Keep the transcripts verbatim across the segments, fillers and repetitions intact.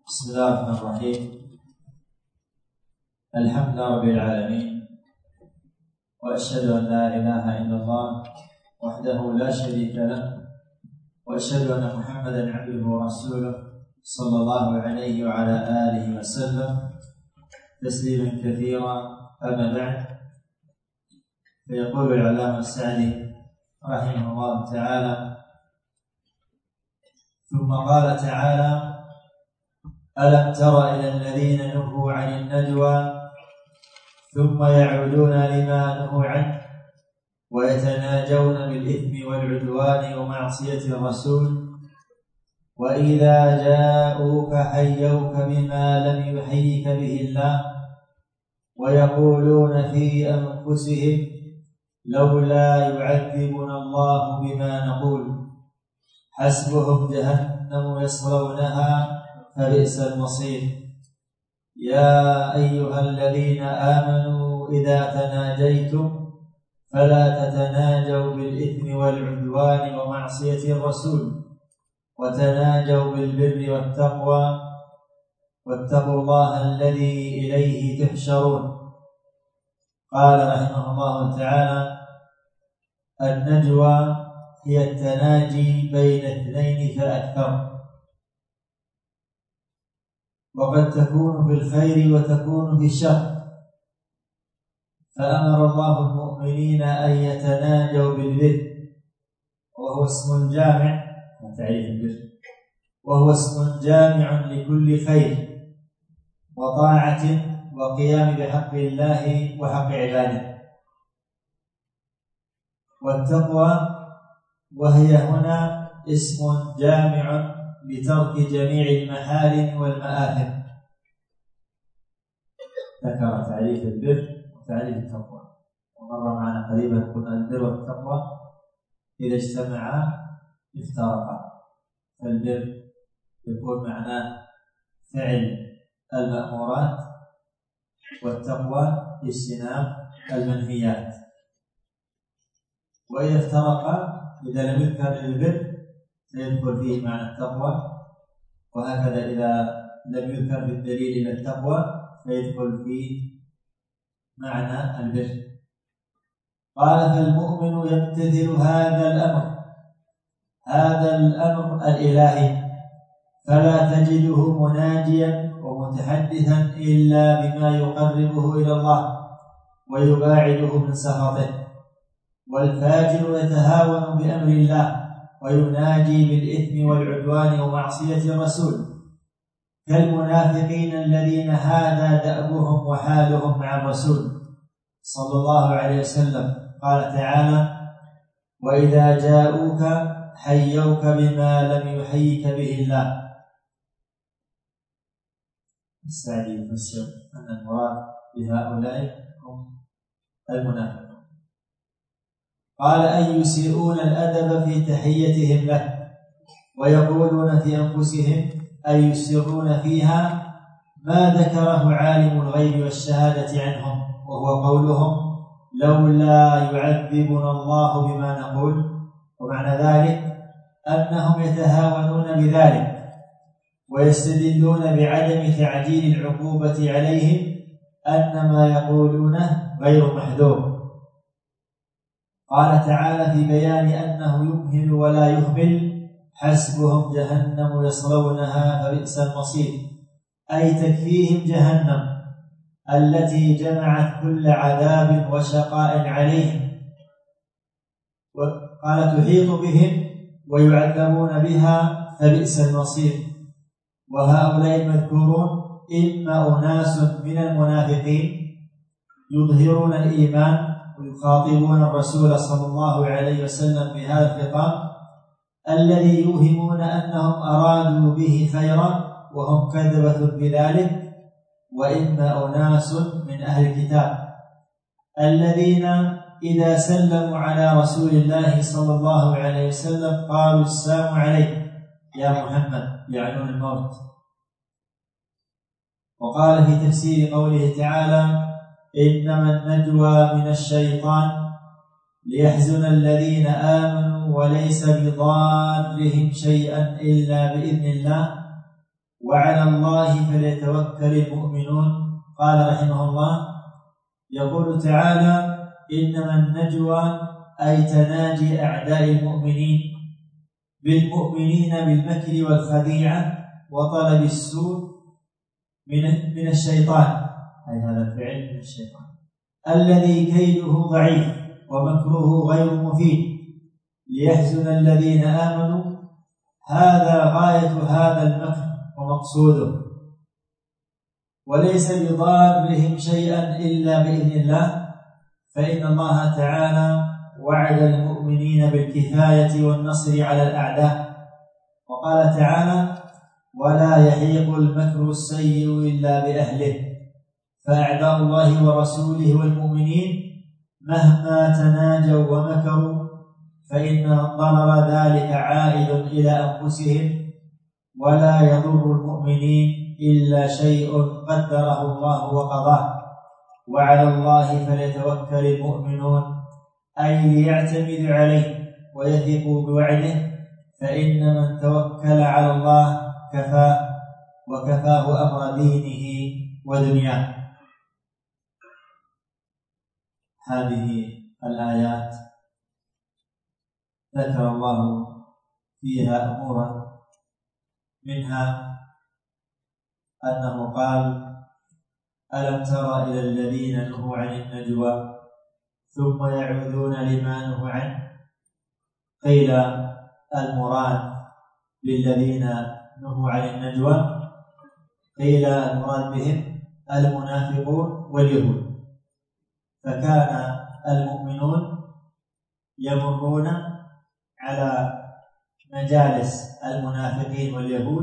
بسم الله الرحمن الرحيم. الحمد لله رب العالمين، وأشهد أن لا إله إلا الله وحده لا شريك له، وأشهد أن محمدا عبده ورسوله صلى الله عليه وعلى آله وسلم تسليما كثيرا. أما بعد، فيقول العلامة السعدي رحمه الله تعالى: ثم قال تعالى: ألم تر إلى الذين نهوا عن النجوى ثم يعودون لما نهوا عنه ويتناجون بالإثم والعدوان ومعصية الرسول وإذا جاءوك حيوك بما لم يحيك به الله ويقولون في أنفسهم لولا يعذبنا الله بما نقول حسبهم جهنم يصلونها فبئس المصير. يا أيها الذين آمنوا إذا تناجيتم فلا تتناجوا بالإثم والعدوان ومعصية الرسول وتناجوا بالبر والتقوى واتقوا الله الذي إليه تحشرون. قال رحمه الله تعالى: النجوى هي التناجي بين اثنين فأكثر، وقد تكون في الخير وتكون في الشر، فأمر الله المؤمنين أن يتناجوا بالبر، وهو اسم جامع تعريف البر وهو اسم جامع لكل خير وطاعة وقيام بحق الله وحق عباده. والتقوى وهي هنا اسم جامع بترك جميع المحارم والمآثم. ذكر تعريف البر وتعريف التقوى، ومر معنا قريبا قلنا البر والتقوى إذا اجتمعا افترقا، فالبر يكون معناه فعل المأمورات، والتقوى اجتناب المنهيات. وإذا افترقا إذا لم يذكر البر سيدخل فيه معنى التقوى، وهكذا إذا لم يذكر بالدليل إلى التقوى فيدخل فيه معنى البر. قال: فالمؤمن يمتثل هذا الأمر هذا الأمر الإلهي، فلا تجده مناجيا ومتحدثا إلا بما يقربه إلى الله ويباعده من سخطه، والفاجر يتهاون بأمر الله ويناجي بالإثم والعدوان ومعصية الرسول، كالمنافقين الذين هذا دأبهم وحالهم مع الرسول صلى الله عليه وسلم. قال تعالى: وإذا جاءوك حيوك بما لم يحيك به الله. السعدي يفسر أن المراد بهؤلاء هم المنافقون. قال: أن يسيئون الأدب في تحيتهم له، ويقولون في أنفسهم أن يسرون فيها ما ذكره عالم الغيب والشهادة عنهم، وهو قولهم لولا يعذبنا الله بما نقول. ومعنى ذلك أنهم يتهاونون بذلك ويستدلون بعدم تعجيل العقوبة عليهم أن ما يقولونه غير محذور. قال تعالى في بيان أنه يمهل ولا يهمل: حسبهم جهنم يصلونها فبئس المصير، أي تكفيهم جهنم التي جمعت كل عذاب وشقاء عليهم. وقال: تحيط بهم ويعذبون بها فبئس المصير. وهؤلاء المذكورون إما أناس من المنافقين يظهرون الإيمان ويخاطبون الرسول صلى الله عليه وسلم بهذا الخطاب الذي يوهمون أنهم أرادوا به خيرا وهم كذبة بذلك، وإما أناس من أهل الكتاب الذين إذا سلموا على رسول الله صلى الله عليه وسلم قالوا السلام عليك يا محمد، يعنون الموت. وقال في تفسير قوله تعالى: إنما النجوى من الشيطان ليحزن الذين آمنوا وليس بضارهم شيئا إلا بإذن الله وعلى الله فليتوكل المؤمنون. قال رحمه الله: يقول تعالى: إنما النجوى أي تناجي أعداء المؤمنين بالمؤمنين بالمكر والخديعة وطلب السوء من من الشيطان، أي هذا الفعل من الشيطان الذي كيده ضعيف ومكره غير مفيد ليحزن الذين آمنوا. هذا غاية هذا المكر ومقصوده، وليس بضارهم شيئا إلا بإذن الله، فإن الله تعالى وعد المؤمنين بالكفاية والنصر على الأعداء. وقال تعالى: ولا يحيق المكر السيء إلا بأهله. فأعداء الله ورسوله والمؤمنين مهما تناجوا ومكروا فإن ضرر ذلك عائد إلى أنفسهم، ولا يضر المؤمنين إلا شيء قدره الله وقضاه. وعلى الله فليتوكل المؤمنون، أي ليعتمدوا عليه ويثقوا بوعده، فإن من توكل على الله كفاه وكفاه أمر دينه ودنياه. هذه الآيات ذكر الله فيها أمورا، منها أنه قال: ألم تر إلى الذين نهوا عن النجوى ثم يعودون لما نهوا عنه. قيل المراد بالذين نهوا عن النجوى، قيل المراد بهم المنافقون واليهود. فكان المؤمنون يمرون على مجالس المنافقين واليهود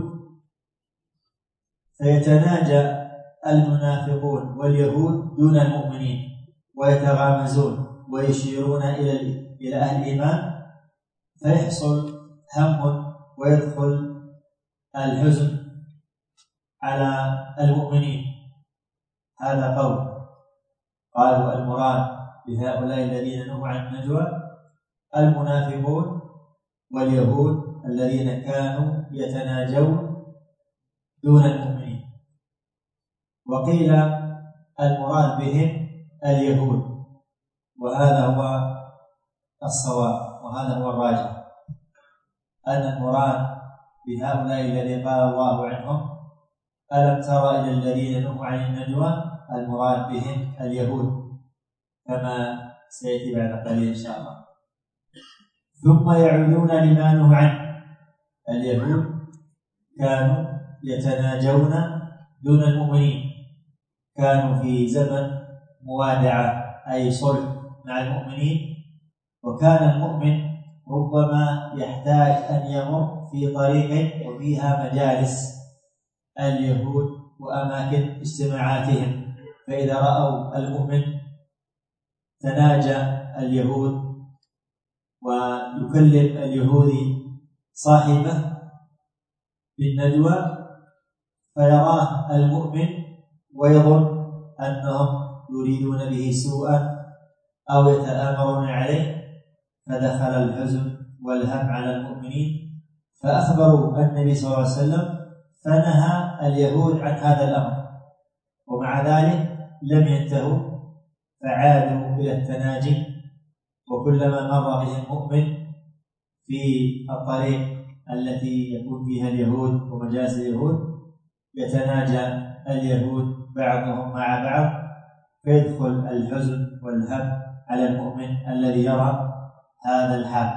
فيتناجى المنافقون واليهود دون المؤمنين ويتغامزون ويشيرون إلى إلى أهل الإيمان، فيحصل هم ويدخل الحزن على المؤمنين. هذا قول. قالوا المراد بهؤلاء الذين نهوا عن النجوى المنافقون واليهود الذين كانوا يتناجون دون المؤمنين. وقيل المراد بهم اليهود، وهذا هو الصواب وهذا هو الراجح، أن المراد بهؤلاء الذين قال الله عنهم: ألم تر إلى الذين نهوا عن النجوى، المراد بهم اليهود، كما سيأتي بعد قليل إن شاء الله. ثم يعودون لما نهوا عنه. اليهود كانوا يتناجون دون المؤمنين، كانوا في زمن موادعة أي صلح مع المؤمنين، وكان المؤمن ربما يحتاج أن يمر في طريق وفيها مجالس اليهود وأماكن اجتماعاتهم، فإذا رأوا المؤمن تناجى اليهود ويكلم اليهودي صاحبه بالنجوى فيراه المؤمن ويظن أنهم يريدون به سوءا أو يتآمرون عليه، فدخل الحزن والهم على المؤمنين، فأخبروا النبي صلى الله عليه وسلم فنهى اليهود عن هذا الأمر، ومع ذلك لم ينتهوا فعادوا إلى التناجي. وكلما مر بهم مؤمن في الطريق التي يكون فيها اليهود ومجالس اليهود يتناجى اليهود بعضهم مع بعض، فيدخل الحزن والهم على المؤمن الذي يرى هذا الحال.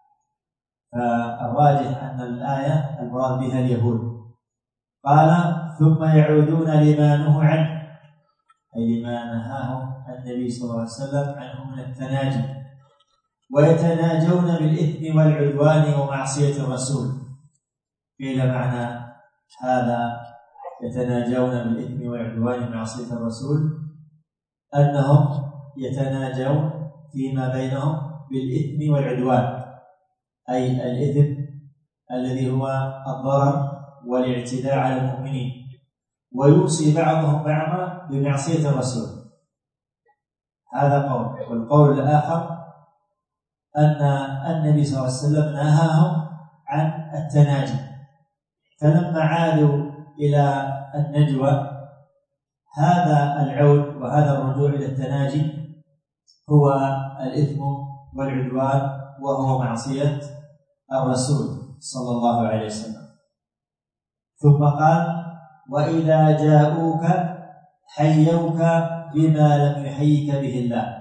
فالراجح أن الآية المراد بها اليهود. قال: ثم يعودون لما نهوا عنه، أي لما نهاهم النبي صلى الله عليه وسلم عنه من التناجي، ويتناجون بالإثم والعدوان ومعصية الرسول. قيل معنى هذا يتناجون بالإثم والعدوان ومعصية الرسول أنهم يتناجون فيما بينهم بالإثم والعدوان، أي الإثم الذي هو الضرر والاعتداء على المؤمنين، ويوصي بعضهم بعضا بمعصية الرسول. هذا قول. والقول الآخر أن النبي صلى الله عليه وسلم نهاهم عن التناجي، فلما عادوا إلى النجوى، هذا العود وهذا الرجوع إلى التناجي هو الإثم والعدوان، وهو معصية الرسول صلى الله عليه وسلم. ثم قال: وإذا جاءوك حيوك بما لم يحيك به الله.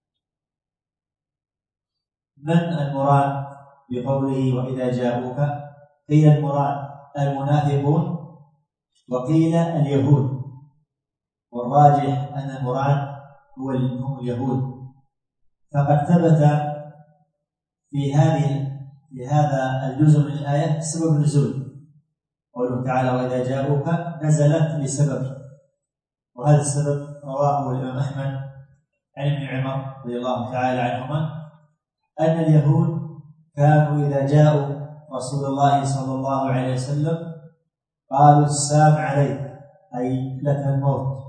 من المراد بقوله وإذا جاءوك؟ قيل المراد المنافقون، وقيل اليهود، والراجح أن المراد هو هم اليهود. فقد ثبت في هذه في هذا الجزء من الآية سبب النزول، قوله تعالى: وإذا جاءوك نزلت لسبب، وهذا السبب رواه الإمام أحمد عن ابن عمر رضي الله تعالى عنهما أن اليهود كانوا إذا جاءوا رسول الله صلى الله عليه وسلم قالوا: السلام عليك، أي لك الموت.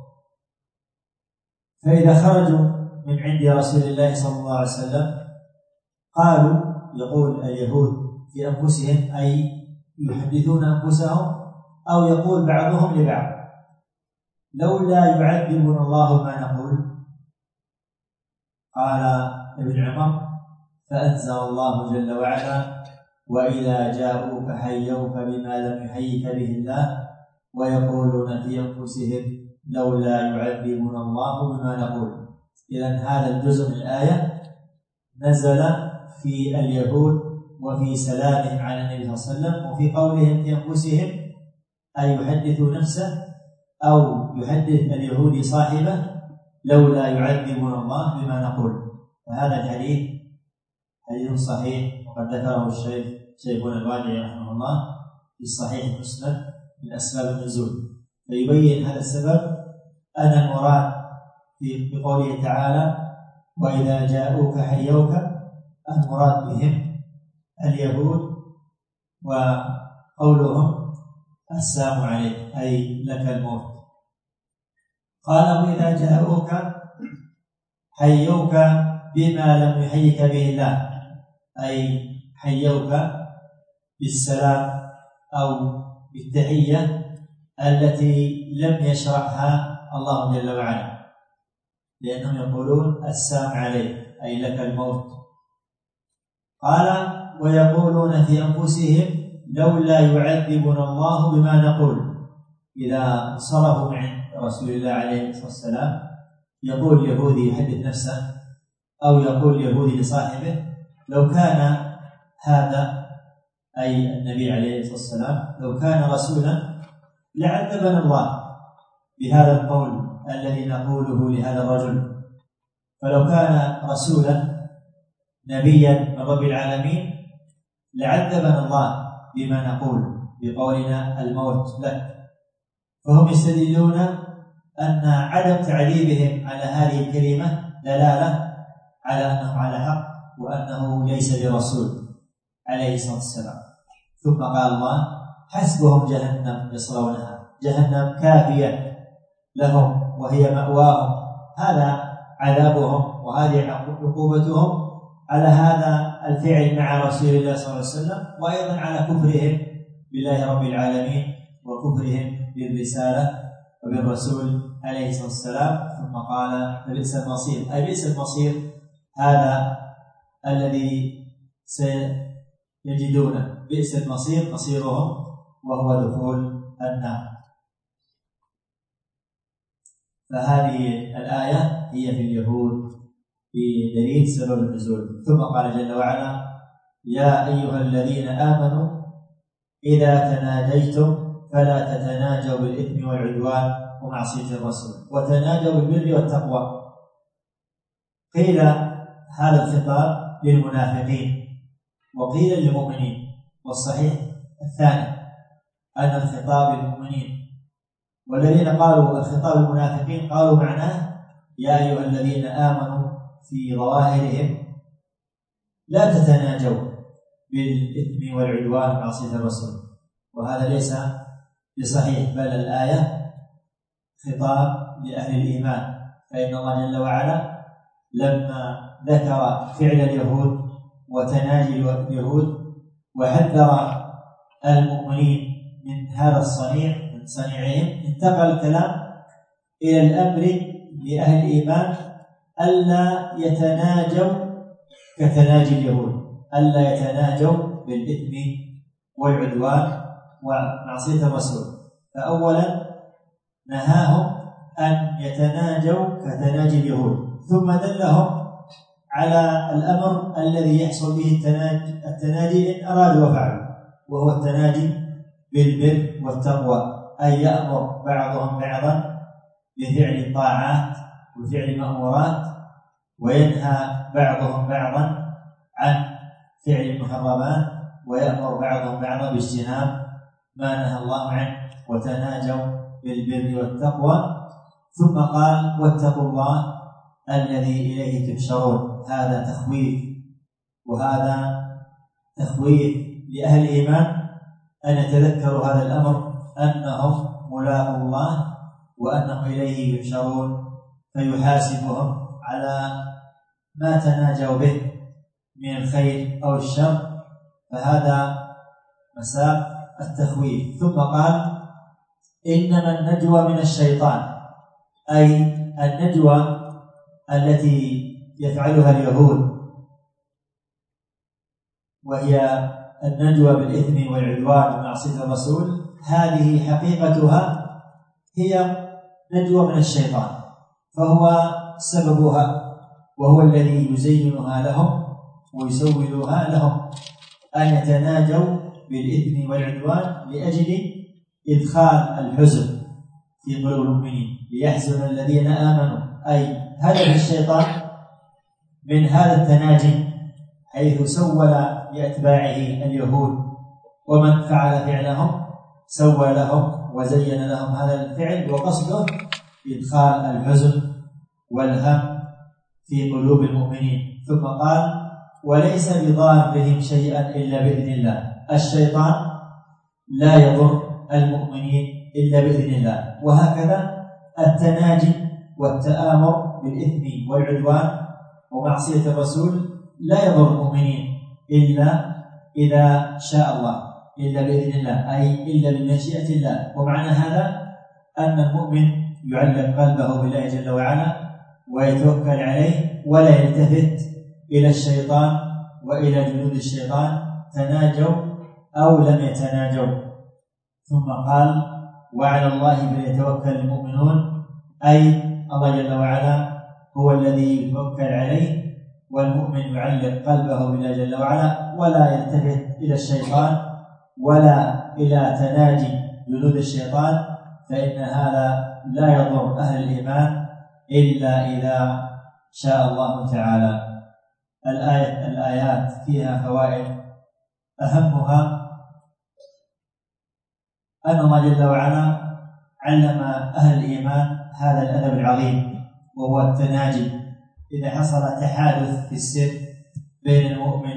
فإذا خرجوا من عند رسول الله صلى الله عليه وسلم قالوا، يقول اليهود في أنفسهم، أي يحدثون أنفسهم، أو يقول بعضهم لبعض: لولا يعذبنا الله ما نقول. قال ابن عمر: فأنزل الله جل وعلا: وإذا جاءوك حيوك بما لم يحيك به الله ويقولون في أنفسهم لولا يعذبنا الله بما نقول. إذن هذا الجزء من الآية نزل في اليهود وفي سلامهم على النبي صلى الله عليه وسلم، وفي قولهم في أنفسهم أن يحدثوا نفسه أو يحدث اليهودي صاحبه لولا يعذبنا الله بما نقول. فهذا الحديث حديث صحيح، وقد ذكره الشيخ شيخنا الوادعي رحمه الله في الصحيح المسند من أسباب النزول، فيبين هذا السبب أن المراد في بقوله تعالى: وإذا جاءوك حيوك، المراد بهم اليهود، وقولهم السلام عليك، أي لك الموت. قال: وإذا جاءوك حيوك بما لم يحيك به الله، أي حيوك بالسلام أو بالتحية التي لم يشرعها الله جل وعلا، لأنهم يقولون السلام عليك، أي لك الموت. قال: ويقولون في أنفسهم لولا يعذبنا الله بما نقول. إذا انصرفوا عن رسول الله عليه الصلاة والسلام يقول يهودي يحدث نفسه أو يقول يهودي لصاحبه: لو كان هذا، أي النبي عليه الصلاة والسلام، لو كان رسولا لعذبنا الله بهذا القول الذي نقوله لهذا الرجل. فلو كان رسولا نبيا من رب العالمين لعذبنا الله بما نقول بقولنا الموت لك. فهم يستدلون أن عدم تعذيبهم على هذه الكلمة دلالة على أنه على حق وأنه ليس برسول عليه الصلاة والسلام. ثم قال الله: حسبهم جهنم يصلونها، جهنم كافية لهم وهي مأواهم. هذا عذابهم وهذه عقوبتهم على هذا الفعل مع رسول الله صلى الله عليه وسلم، وأيضا على كفرهم بالله رب العالمين وكفرهم بالرسالة وبالرسول عليه الصلاة والسلام. ثم قال: فبئس المصير، أي بئس المصير هذا الذي سيجدونه، بئس المصير مصيرهم وهو دخول النار. فهذه الآية هي في اليهود بدليل سبب النزول. ثم قال جل وعلا: يا أيها الذين آمنوا إذا تناجيتم فلا تتناجوا بالإثم والعدوان ومعصية الرسول وتناجوا بالبر والتقوى. قيل هذا الخطاب للمنافقين وقيل للمؤمنين، والصحيح الثاني أن الخطاب للمؤمنين. والذين قالوا الخطاب للمنافقين قالوا معناه يا أيها الذين آمنوا في ظواهرهم لا تتناجوا بالإثم والعدوان ومعصية الرسول، وهذا ليس بصحيح، بل الآية خطاب لأهل الإيمان. فإن الله جل وعلا لما ذكر فعل اليهود وتناجي اليهود وحذر المؤمنين من هذا الصنيع، من صنيعهم، انتقل الكلام إلى الأمر لأهل الإيمان ألا يتناجوا كتناجي اليهود، ألا يتناجوا بالإثم والعدوان ومعصية الرسول. فأولا نهاهم أن يتناجوا كتناجي اليهود، ثم دلهم على الأمر الذي يحصل به التناجي إن أرادوا وفعلوا، وهو التناجي بالبر والتقوى، أي يأمر بعضهم بعضا بفعل الطاعات وفعل المأمورات، وينهى بعضهم بعضا عن فعل المحرمات، ويأمر بعضهم بعضا باجتناب ما نهى الله عنه، وتناجوا بالبر والتقوى. ثم قال واتقوا الله الذي إليه تحشرون، هذا تخويف، وهذا تخويف لأهل الإيمان أن يتذكروا هذا الأمر، أنهم ملاقوا الله وأنهم إليه يحشرون، فيحاسبهم على ما تناجوا به من الخير أو الشر، فهذا مساق التخويف. ثم قال إنما النجوى من الشيطان، أي النجوى التي يفعلها اليهود وهي النجوى بالإثم والعدوان ومعصية الرسول، هذه حقيقتها هي نجوى من الشيطان، فهو سببها، وهو الذي يزينها لهم ويسولها لهم أن يتناجوا بالإثم والعدوان لأجل إدخال الحزن في قلوب المؤمنين، ليحزن الذين آمنوا. أي هدف الشيطان من هذا التناجي حيث سول لأتباعه اليهود ومن فعل فعلهم، سوى لهم وزين لهم هذا الفعل، وقصده إدخال الحزن والهم في قلوب المؤمنين. ثم قال وليس بضارهم شيئا إلا بإذن الله، الشيطان لا يضر المؤمنين إلا بإذن الله. وهكذا التناجي والتآمر بالإثم والعدوان ومعصية الرسول لا يضر المؤمنين إلا إذا شاء الله، إلا بإذن الله، أي إلا بمشيئة الله. ومعنى هذا أن المؤمن يعلق قلبه بالله جل وعلا ويتوكل عليه، ولا يلتفت إلى الشيطان وإلى جنود الشيطان، تناجوا أو لم يتناجوا. ثم قال وعلى الله فليتوكل المؤمنون، أي الله جل وعلا هو الذي يتوكل عليه، والمؤمن يعلق قلبه بالله جل وعلا ولا يلتفت إلى الشيطان ولا إلى تناجي جنود الشيطان، فإن هذا لا يضر أهل الإيمان إلا إذا شاء الله تعالى. الآية الآيات فيها فوائد، أهمها أن الله جل وعلا علم أهل الإيمان هذا الأدب العظيم، وهو التناجي. إذا حصل تحالف في السر بين المؤمن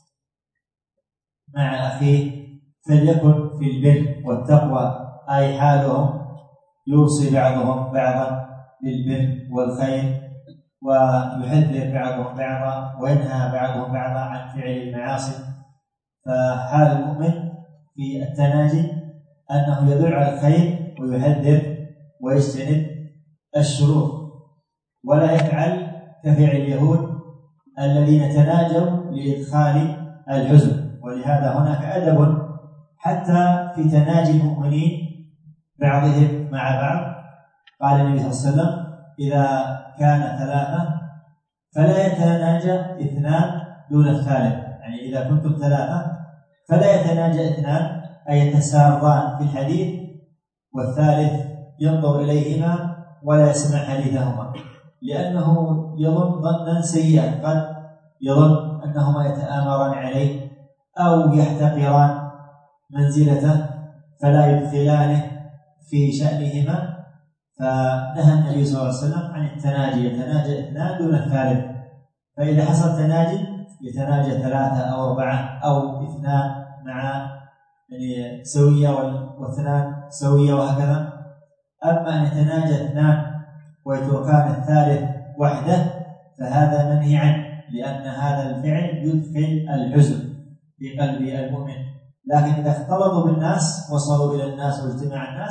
مع أخيه فليكن في البر والتقوى، أي حالهم يوصي بعضهم بعضا بالبر والخير، ويحذر بعضهم بعضا وينهى بعضهم بعضا عن فعل المعاصي. فحال المؤمن في التناجي أنه يدل على الخير ويحذر ويجتنب الشرور، ولا يفعل كفعل اليهود الذين تناجوا لإدخال الحزن. ولهذا هناك أدب حتى في تناجي المؤمنين بعضهم مع بعض. قال النبي صلى الله عليه وسلم إذا كان ثلاثة فلا يتناجى اثنان دون الثالث، يعني إذا كنتم ثلاثة فلا يتناجى اثنان، أي يتسارضان في الحديث والثالث ينظر إليهما ولا يسمع حديثهما، لأنه يظن ظنا سيئا، قد يظن أنهما يتآمران عليه أو يحتقران منزلته فلا يدخلانه في شأنهما. فنهى النبي صلى الله عليه وسلم عن التناجي، يتناجى اثنان دون الثالث. فإذا حصل تناجي يتناجى ثلاثة أو أربعة أو اثنان مع يعني سوية واثنان سوية وهكذا. أما أن يتناجى اثنان ويتركان الثالث وحده فهذا منهي عنه، لأن هذا الفعل يدخل الحزن في قلب المؤمن. لكن إذا اختلطوا بالناس وصلوا إلى الناس واجتماع الناس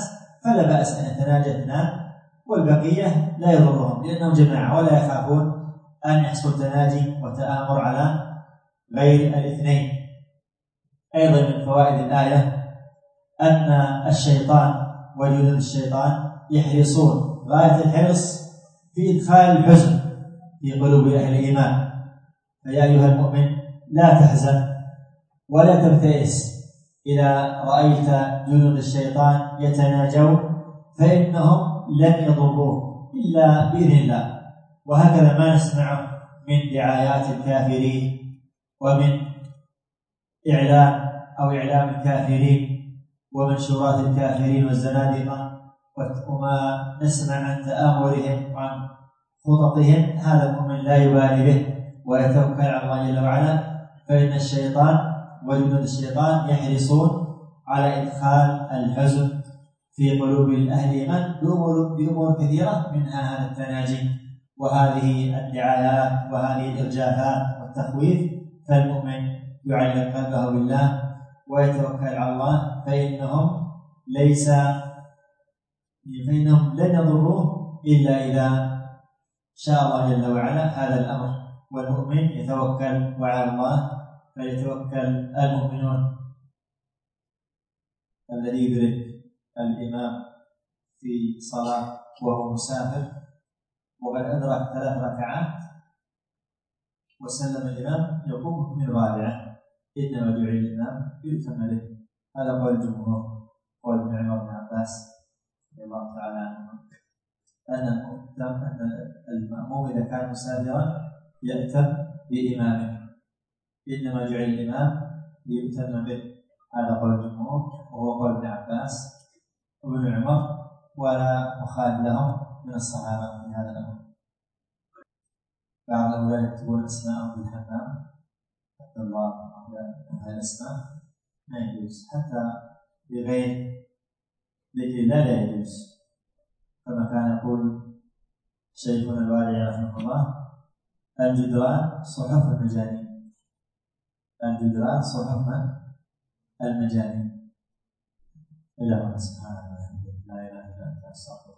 فلا بأس أن يتناجى اثنان والبقية لا يضرهم لأنهم جماعة ولا يخافون أن يحصل تناجي وتآمر على غير الاثنين. أيضا من فوائد الآية أن الشيطان وجنود الشيطان يحرصون غاية الحرص في إدخال الحزن في قلوب أهل الإيمان. فيا أيها المؤمن لا تحزن ولا تبتئس إذا رأيت جنود الشيطان يتناجون، فإنهم لن يضروك إلا بإذن الله. وهكذا ما نسمعه من دعايات الكافرين ومن إعلام أو إعلام الكافرين ومنشورات الكافرين والزنادقة وما نسمع عن تآمرهم وعن خططهم، هذا المؤمن لا يبالي به ويتوكل على الله جل وعلا، فإن الشيطان وجنود الشيطان يحرصون على إدخال الحزن في قلوب أهل الإيمان بأمور كثيرة، منها هذا التناجي وهذه الدعايات وهذه الإرجافات والتخويف. فالمؤمن يعلق قلبه بالله ويتوكل على الله، فإنهم ليس فإنهم لن يضروه إلا إذا شاء الله جل وعلا هذا الأمر. والمؤمن يتوكل وعلى الله فليتوكل المؤمنون. الذي يدرك الإمام في صلاة وهو مسافر وقد أدرك ثلاث ركعات وسلم الإمام يقوم من الرابعة، إنما جعل الإمام يؤتم به. هذا قول الجمهور، قول ابن عمر بن عباس رضي الله تعالى عنه، أن المأموم إذا كان مسافرا يأتم بإمامه، إنما جعل الإمام ليؤتم به. هذا قول الجمهور وهو قول ابن عباس وابن عمر، ولا مخالف لهم من الصحابة في هذا الأمر. بعض الأولاد يكتبون أسماءهم في الحمام، حتى الله هذه الأسماء ما يجوز، حتى بغير ذكر الله لا يجوز، كما كان يقول شيخنا الوالي رحمه الله: الجدران صحف المجانين، الجدران صحف المجانين. إلى الله سبحانه وتعالى، لا إله إلا أنت أستغفرك.